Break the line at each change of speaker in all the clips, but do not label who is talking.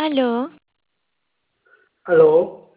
Aló,
Aló,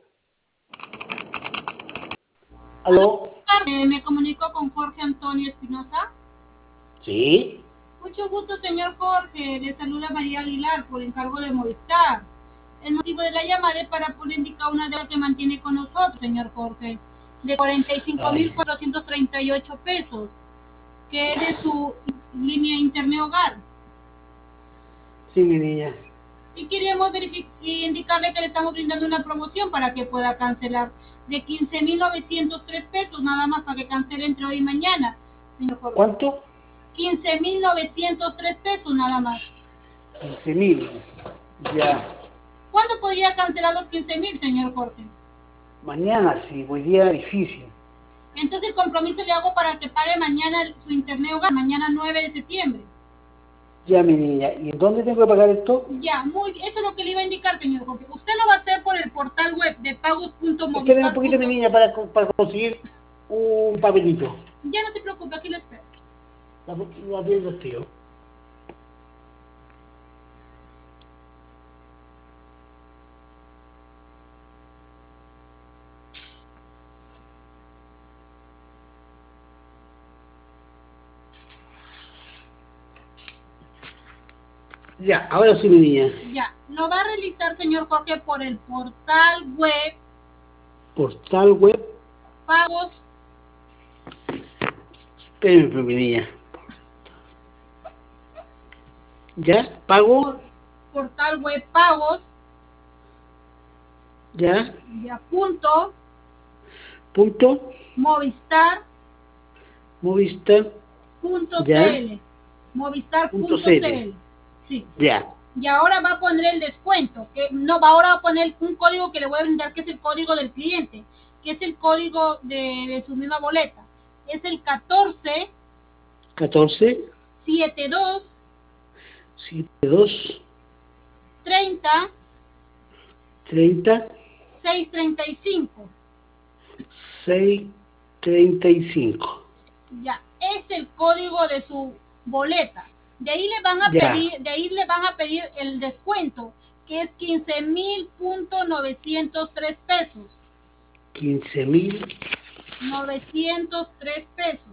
aló,
Me comunico con Jorge Antonio Espinosa.
sí,
Mucho gusto, señor Jorge. Le saluda María Aguilar por encargo de Movistar. El motivo de la llamada es para poder indicar una deuda que mantiene con nosotros, señor Jorge, de
ay,
45.438 pesos, que es de su línea internet hogar.
sí, mi niña.
Y queríamos indicarle que le estamos brindando una promoción para que pueda cancelar de 15.903 pesos, nada más para que cancele entre hoy y mañana, señor Jorge.
¿Cuánto?
15.903 pesos nada más.
15.000, ya.
¿Cuándo podría cancelar los 15.000, señor Jorge?
Mañana sí, hoy día difícil.
Entonces el compromiso le hago para que pague mañana su internet hogar, mañana 9 de septiembre.
Ya, mi niña. ¿Y en dónde tengo que pagar esto?
Ya, muy bien, eso es lo que le iba a indicar, señor Jorge. Usted lo va a hacer por el portal web de
Esperen un poquito, mi
pagos.movistar.com.
niña, para conseguir un papelito.
Ya no se preocupe, aquí lo espero.
La piel tío. Ya, ahora sí, mi niña.
Ya, lo va a realizar, señor Jorge, por el portal web
Portal web.
pagos.
Espérenme, mi niña. ¿Ya? ¿Pago?
Portal web pagos.
¿Ya?
Ya, punto
¿Punto?
Movistar
Movistar.
punto
¿Ya?
cl
Punto CL.
movistar.cl. Sí.
Ya.
Y ahora va a poner el descuento, que no, va ahora a poner un código que le voy a brindar, que es el código del cliente, que es el código de su misma boleta. Es el 14
14,
72
72,
30
30,
635.
6, 35.
Ya, es el código de su boleta. De ahí le van a
Ya.
pedir, el descuento, que es 15.903 pesos.
15.000.
903 pesos.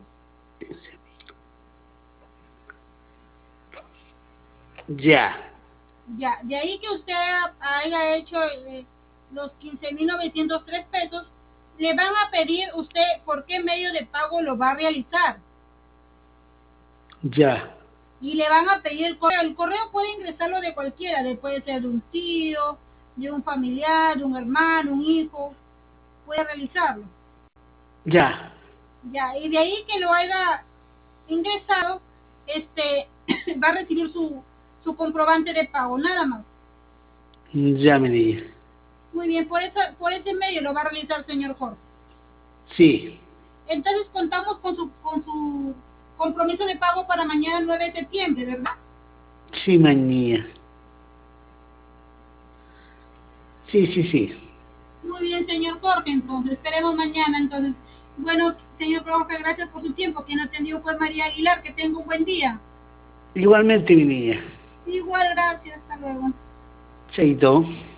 Ya.
Ya, de ahí que usted haya hecho los 15.903 pesos, le van a pedir usted por qué medio de pago lo va a realizar.
Ya.
Y le van a pedir el correo. El correo puede ingresarlo de cualquiera, puede ser de un tío, de un familiar, de un hermano, un hijo, puede realizarlo.
Ya.
Ya, y de ahí que lo haya ingresado, va a recibir su comprobante de pago, nada más.
Ya, mi niña.
Muy bien, por ese medio lo va a realizar, señor Jorge.
Sí.
Entonces contamos con su compromiso de pago para mañana 9 de septiembre, ¿verdad?
Sí, mi niña. Sí, sí, sí.
Muy bien, señor Jorge, entonces esperemos mañana. Entonces, bueno, señor Jorge, gracias por su tiempo. Quien atendió fue María Aguilar. Que tenga un buen día.
Igualmente, mi niña.
Igual, gracias. Hasta luego.
Chaito.